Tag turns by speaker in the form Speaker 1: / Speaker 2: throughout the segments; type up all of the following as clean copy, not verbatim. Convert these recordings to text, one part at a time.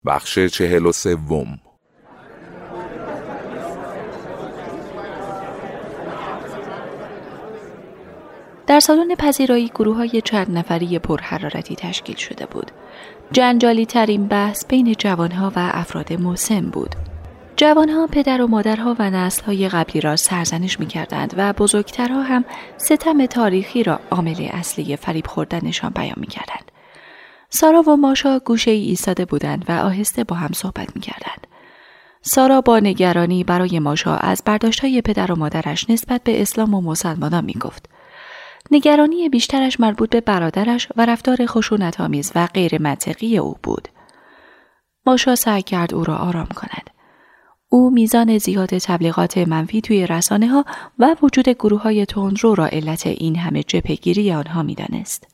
Speaker 1: بخش 43.
Speaker 2: در سالن پذیرایی گروه‌های چند نفری پرحرارتی تشکیل شده بود. جنجالی ترین بحث بین جوانها و افراد مسن بود. جوانها پدر و مادرها و نسل‌های قبلی را سرزنش می‌کردند و بزرگترها هم ستم تاریخی را عامل اصلی فریب خوردنشان بیان می‌کردند. سارا و ماشا گوشه‌ای ایستاده بودند و آهسته با هم صحبت می‌کردند. سارا با نگرانی برای ماشا از برداشت‌های پدر و مادرش نسبت به اسلام و مسلمانان می‌گفت. نگرانی بیشترش مربوط به برادرش و رفتار خشونت‌آمیز و غیر منطقی او بود. ماشا سعی کرد او را آرام کند. او میزان زیاد تبلیغات منفی توی رسانه‌ها و وجود گروه‌های تندرو را علت این همه جبهه‌گیری آنها می‌دانست.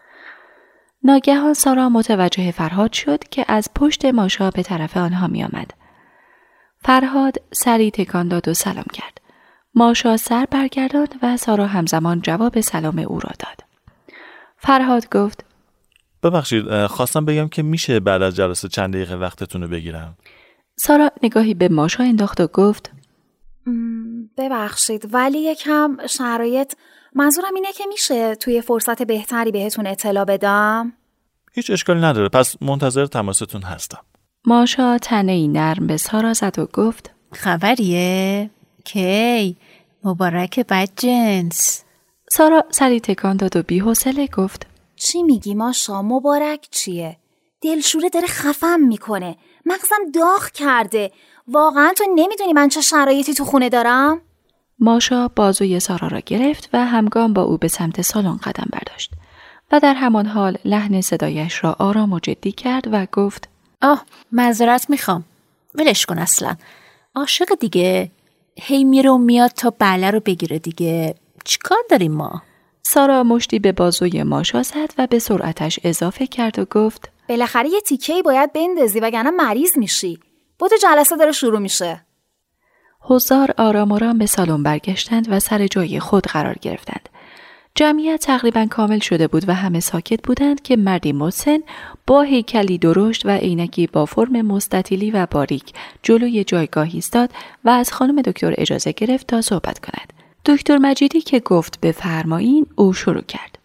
Speaker 2: ناگهان سارا متوجه فرهاد شد که از پشت ماشا به طرف آنها می‌آمد. فرهاد سری تکان داد و سلام کرد. ماشا سر برگرداند و سارا همزمان جواب سلام او را داد. فرهاد گفت:
Speaker 3: ببخشید، خواستم بگم که میشه بعد از جلسه چند دقیقه وقتتون رو بگیرم.
Speaker 2: سارا نگاهی به ماشا انداخت و گفت:
Speaker 4: ببخشید ولی یکم شرایط، منظورم اینه که میشه توی فرصت بهتری بهتون اطلاع بدم؟
Speaker 3: هیچ اشکالی نداره، پس منتظر تماستون هستم.
Speaker 2: ماشا تنه‌ای نرم به سارا زد و گفت:
Speaker 5: خبریه؟ کی؟ مبارک بدجنس.
Speaker 2: سارا سری تکان داد و بی‌حوصله گفت:
Speaker 4: چی میگی ماشا؟ مبارک چیه؟ دلشوره داره خفم میکنه، مغزم داغ کرده. واقعا تو نمیدونی من چه شرایطی تو خونه دارم؟
Speaker 2: ماشا بازوی سارا را گرفت و همگام با او به سمت سالن قدم برداشت و در همان حال لحن صدایش را آرام و جدی کرد و گفت:
Speaker 5: معذرت میخوام، ولش کن، اصلا عاشق دیگه، هی میره و میاد تا بله رو بگیره دیگه، چیکار داریم ما؟
Speaker 2: سارا مشتی به بازوی ماشا زد و به سرعتش اضافه کرد و گفت:
Speaker 4: بالاخره یه تیکه‌ای باید بندازی وگرنه مریض میشی. بدو جلسه داره شروع میشه.
Speaker 2: حضار آرام آرام به سالن برگشتند و سر جای خود قرار گرفتند. جمعیت تقریباً کامل شده بود و همه ساکت بودند که مردی مسن با هیکلی درشت و عینکی با فرم مستطیلی و باریک جلوی جایگاه ایستاد و از خانم دکتر اجازه گرفت تا صحبت کند. دکتر مجیدی که گفت بفرمایین، او شروع کرد: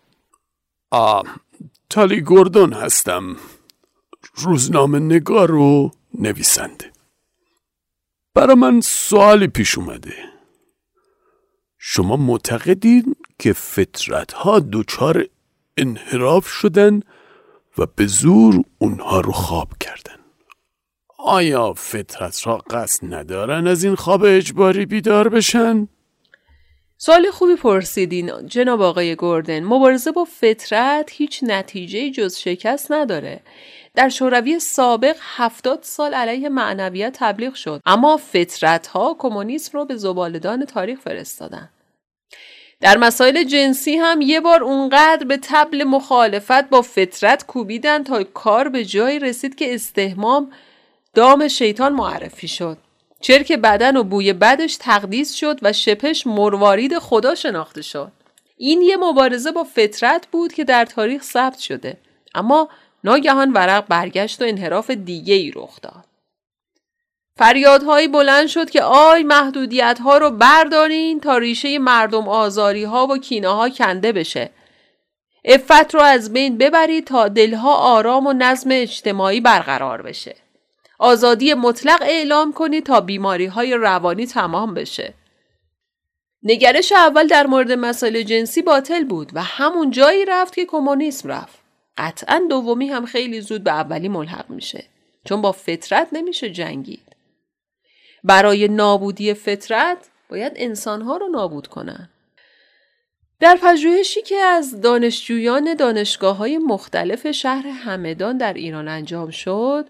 Speaker 6: تالی گوردون هستم، روزنامه نگار و نویسنده. برای من سوالی پیش اومده. شما معتقدین که فطرت‌ها دچار انحراف شدن و به زور اونها رو خواب کردن؟ آیا فطرت‌ها قصد ندارن از این خواب اجباری بیدار بشن؟
Speaker 7: سوال خوبی پرسیدین جناب آقای گوردن. مبارزه با فطرت هیچ نتیجه جز شکست نداره. در شوروی سابق 70 سال علیه معنویت تبلیغ شد، اما فطرت‌ها کمونیسم رو به زباله‌دان تاریخ فرستادن. در مسائل جنسی هم یه بار اونقدر به طبل مخالفت با فطرت کوبیدن تا کار به جایی رسید که استحمام دام شیطان معرفی شد. چرک بدن و بوی بدش تقدیس شد و شپش مروارید خدا شناخته شد. این یه مبارزه با فطرت بود که در تاریخ ثبت شده، اما ناگهان ورق برگشت و انحراف دیگه‌ای رخ داد. فریادهایی بلند شد که آی محدودیت‌ها رو بردارین تا ریشه مردم آزاری‌ها و کینه‌ها کنده بشه. عفت رو از بین ببرید تا دلها آرام و نظم اجتماعی برقرار بشه. آزادی مطلق اعلام کنید تا بیماری‌های روانی تمام بشه. نگرش اول در مورد مسائل جنسی باطل بود و همون جایی رفت که کمونیسم رفت. قطعاً دومی هم خیلی زود به اولی ملحق میشه، چون با فطرت نمیشه جنگید. برای نابودی فطرت باید انسانها رو نابود کنن. در پژوهشی که از دانشجویان دانشگاه‌های مختلف شهر همدان در ایران انجام شد،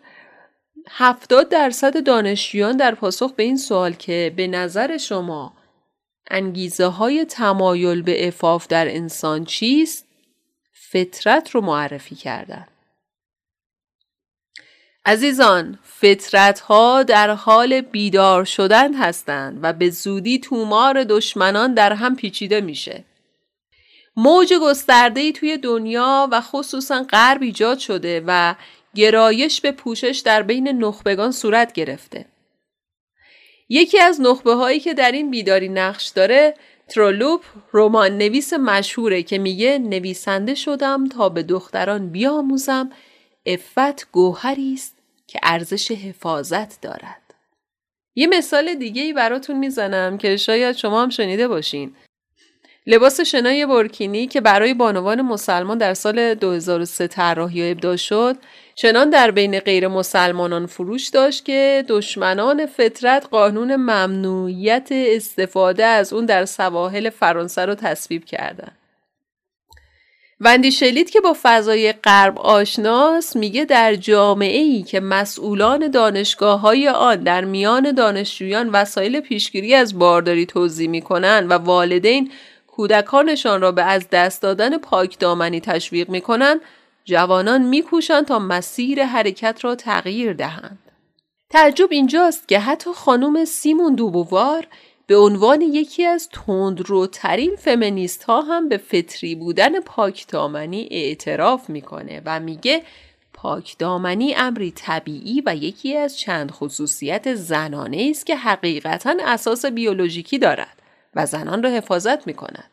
Speaker 7: 70% دانشجویان در پاسخ به این سوال که به نظر شما انگیزه‌های تمایل به عفاف در انسان چیست، فطرت رو معرفی کردن. عزیزان، فطرت‌ها در حال بیدار شدن هستند و به زودی تومار دشمنان در هم پیچیده میشه. موج گسترده‌ای توی دنیا و خصوصا غرب ایجاد شده و گرایش به پوشش در بین نخبگان صورت گرفته. یکی از نخبه هایی که در این بیداری نقش داره ترولوپ رمان نویس مشهوره که میگه نویسنده شدم تا به دختران بیاموزم عفت گوهری است که ارزش حفاظت دارد. یه مثال دیگه‌ای براتون میزنم که شاید شما هم شنیده باشین. لباس شنای بورکینی که برای بانوان مسلمان در سال 2003 طراحی و ابداع شد، چنان در بین غیر مسلمانان فروش داشت که دشمنان فطرت قانون ممنوعیت استفاده از اون در سواحل فرانسه رو تصویب کردند. وندی شلیت که با فضای غرب آشناست میگه در جامعه‌ای که مسئولان دانشگاه‌های آن در میان دانشجویان وسایل پیشگیری از بارداری توزیع میکنن و والدین کودکانشان را به از دست دادن پاکدامنی تشویق میکنن، جوانان میکوشند تا مسیر حرکت را تغییر دهند. تعجب اینجاست که حتی خانم سیمون دوبووار به عنوان یکی از تندروترین فمینیست ها هم به فطری بودن پاکدامنی اعتراف میکنه و میگه پاکدامنی امری طبیعی و یکی از چند خصوصیت زنانه است که حقیقتاً اساس بیولوژیکی دارد و زنان را حفاظت میکند.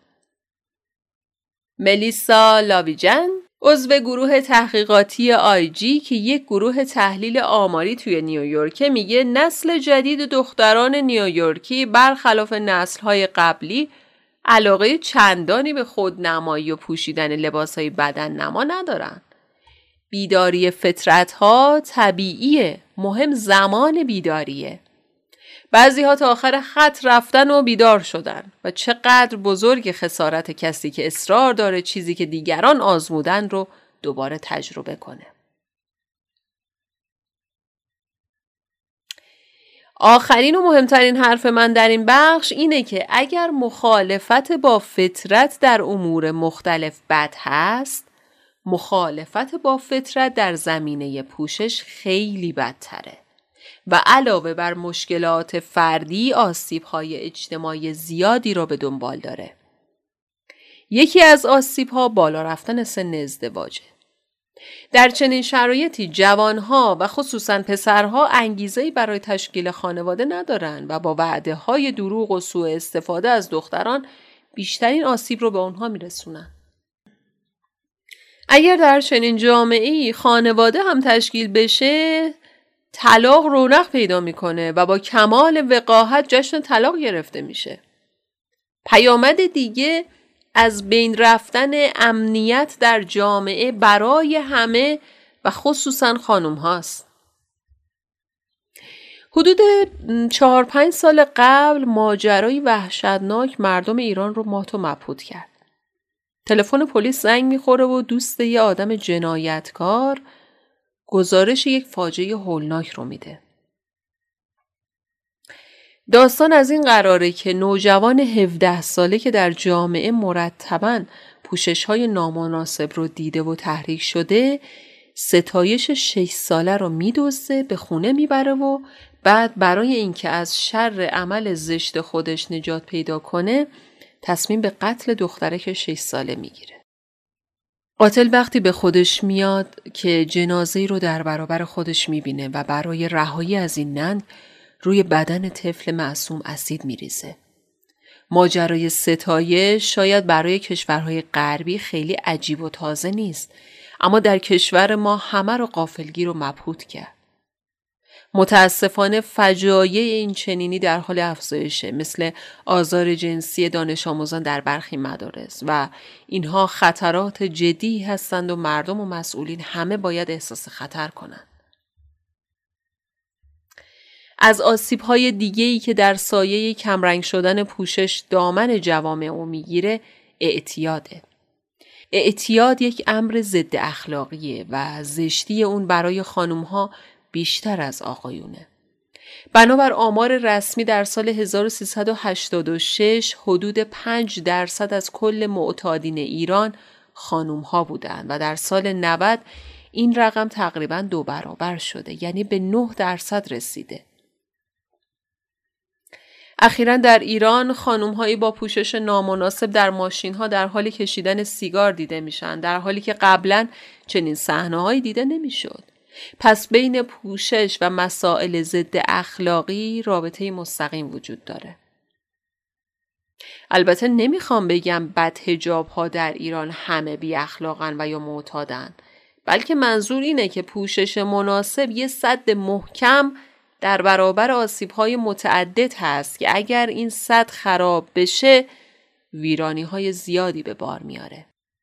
Speaker 7: ملیسا لاویجن عضو گروه تحقیقاتی آیجی که یک گروه تحلیل آماری توی نیویورک میگه نسل جدید دختران نیویورکی برخلاف نسل‌های قبلی علاقه چندانی به خودنمایی و پوشیدن لباس‌های بدن نما ندارن. بیداری فطرت‌ها طبیعیه، مهم زمان بیداریه. بعضی‌ها تا آخر خط رفتن و بیدار شدن و چقدر بزرگ خسارت کسی که اصرار داره چیزی که دیگران آزمودن رو دوباره تجربه کنه. آخرین و مهمترین حرف من در این بخش اینه که اگر مخالفت با فطرت در امور مختلف بد هست، مخالفت با فطرت در زمینه پوشش خیلی بدتره و علاوه بر مشکلات فردی آسیب‌های اجتماعی زیادی را به دنبال داره. یکی از آسیب‌ها بالا رفتن سن ازدواجه. در چنین شرایطی جوانها و خصوصاً پسرها انگیزه‌ای برای تشکیل خانواده ندارن و با وعده‌های دروغ و سوء استفاده از دختران بیشترین آسیب رو به اونها میرسونن. اگر در چنین جامعه‌ای خانواده هم تشکیل بشه، طلاق رونق پیدا میکنه و با کمال وقاحت جشن طلاق گرفته میشه. پیامد دیگه از بین رفتن امنیت در جامعه برای همه و خصوصا خانم هاست. حدود 4-5 سال قبل ماجرای وحشتناک مردم ایران رو مات و مبهوت کرد. تلفن پلیس زنگ میخوره و دوست یه آدم جنایتکار گزارش یک فاجعه هولناک رو میده. داستان از این قراره که نوجوان 17 ساله که در جامعه مرتباً پوشش‌های نامناسب رو دیده و تحریک شده، ستایش 6 ساله رو میدزده، به خونه میبره و بعد برای اینکه از شر عمل زشت خودش نجات پیدا کنه، تصمیم به قتل دخترک 6 ساله میگیره. قاتل وقتی به خودش میاد که جنازه‌ای رو در برابر خودش میبینه و برای رهایی از این ننگ روی بدن طفل معصوم اسید میریزه. ماجرای ستایش شاید برای کشورهای غربی خیلی عجیب و تازه نیست، اما در کشور ما همه رو غافلگیر و مبهوت کرد. متاسفانه فجایع این چنینی در حال افزایشه، مثل آزار جنسی دانش آموزان در برخی مدارس و اینها خطرات جدی هستند و مردم و مسئولین همه باید احساس خطر کنند. از آسیب‌های دیگه‌ای که در سایه کمرنگ شدن پوشش دامن جوامع میگیره اعتیاده. اعتیاد یک امر ضد اخلاقیه و زشتی اون برای خانم‌ها بیشتر از آقایونه. بنابر آمار رسمی در سال 1386 حدود 5% از کل معتادین ایران خانم‌ها بودند و در سال 90 این رقم تقریباً 2 برابر شده، یعنی به 9% رسیده. اخیراً در ایران خانم‌هایی با پوشش نامناسب در ماشین‌ها در حال کشیدن سیگار دیده میشن، در حالی که قبلاً چنین صحنه‌هایی دیده نمیشد. پس بین پوشش و مسائل ضد اخلاقی رابطه مستقیم وجود داره. البته نمیخوام بگم بدحجاب ها در ایران همه بی اخلاقن و یا معتادن، بلکه منظور اینه که پوشش مناسب یه سد محکم در برابر آسیب های متعدد هست که اگر این سد خراب بشه ویرانی های زیادی به بار میاره.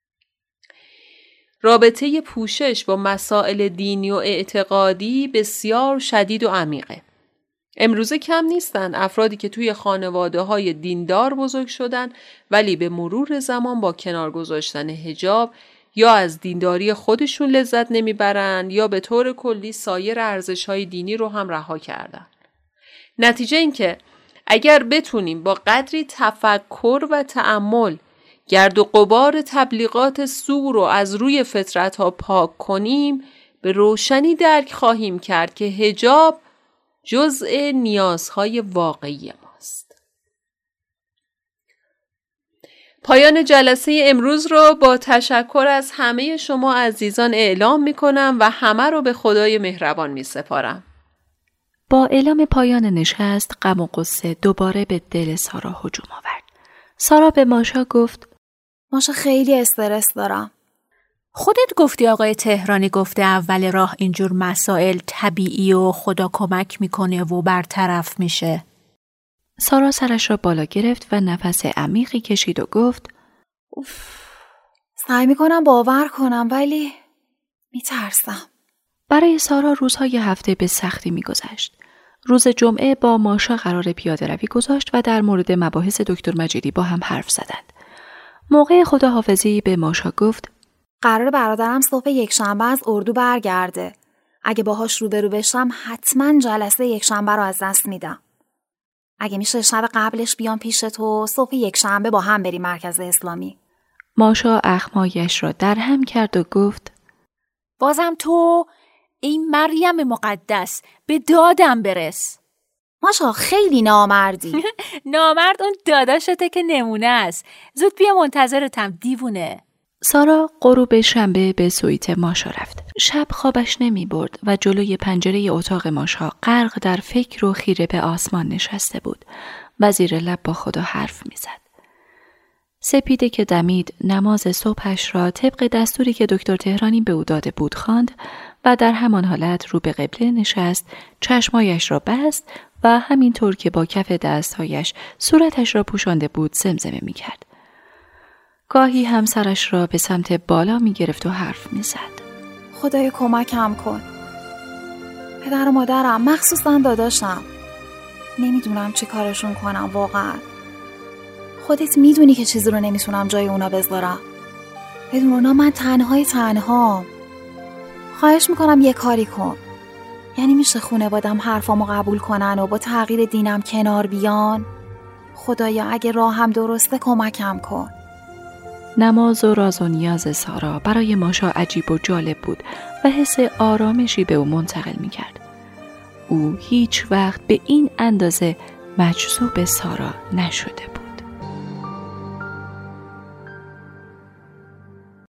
Speaker 7: رابطه پوشش با مسائل دینی و اعتقادی بسیار شدید و عمیقه. امروزه کم نیستن افرادی که توی خانواده‌های دیندار بزرگ شدن ولی به مرور زمان با کنار گذاشتن حجاب یا از دینداری خودشون لذت نمیبرن یا به طور کلی سایر ارزش‌های دینی رو هم رها کردن. نتیجه این که اگر بتونیم با قدری تفکر و تأمل گرد و غبار تبلیغات سو رو از روی فطرت‌ها پاک کنیم، به روشنی درک خواهیم کرد که حجاب جزء نیازهای واقعی ماست. پایان جلسه امروز رو با تشکر از همه شما عزیزان اعلام می‌کنم و همه رو به خدای مهربان می‌سپارم.
Speaker 2: با اعلام پایان نشست، غم و غصه دوباره به دل سارا هجوم آورد. سارا به ماشا گفت:
Speaker 4: ماشا خیلی استرس دارم.
Speaker 5: خودت گفتی آقای تهرانی گفته اول راه اینجور مسائل طبیعی و خدا کمک میکنه و برطرف میشه.
Speaker 2: سارا سرش را بالا گرفت و نفس عمیقی کشید و گفت:
Speaker 4: سعی میکنم باور کنم ولی میترسم.
Speaker 2: برای سارا روزهای هفته به سختی میگذشت. روز جمعه با ماشا قرار پیاده روی گذاشت و در مورد مباحث دکتر مجیدی با هم حرف زدند. موقع خداحافظی به ماشا گفت:
Speaker 4: قرار برادرم صبح یکشنبه از اردو برگرده. اگه باهاش روبرو بشم حتما جلسه یکشنبه رو از دست میدم. اگه میشه شب قبلش بیام پیش تو، صبح یکشنبه با هم بریم مرکز اسلامی.
Speaker 2: ماشا اخمایش را در هم کرد و گفت:
Speaker 5: بازم تو این مریم مقدس به دادم برس.
Speaker 4: ماشا خیلی نامردی.
Speaker 5: نامرد اون داداشته که نمونه است. زود بیا منتظرتم دیوونه.
Speaker 2: سارا غروب شنبه به سویت ماشا رفت. شب خوابش نمی برد و جلوی پنجره اتاق ماشا غرق در فکر و خیره به آسمان نشسته بود و زیر لب با خدا حرف می زد. سپیده که دمید نماز صبحش را طبق دستوری که دکتر تهرانی به او داده بود خواند و در همان حالت رو به قبله نشست، چشمایش را بست و همینطور که با کف دستهایش صورتش را پوشانده بود زمزمه می کرد. گاهی همسرش را به سمت بالا می گرفت و حرف می زد.
Speaker 4: خدای کمکم کن. پدر و مادرم، مخصوصا داداشم. نمیدونم چی کارشون کنم واقعا. خودت میدونی که چیزی رو نمیتونم جای اونا بذارم. بدون اونا من تنها. خواهش میکنم یه کاری کن. یعنی میشه خانوادم حرفامو قبول کنن و با تغییر دینم کنار بیان؟ خدایا اگه راهم درسته کمکم کن.
Speaker 2: نماز و راز و نیاز سارا برای ماشا عجیب و جالب بود و حس آرامشی به او منتقل میکرد. او هیچ وقت به این اندازه مجذوب سارا نشده بود.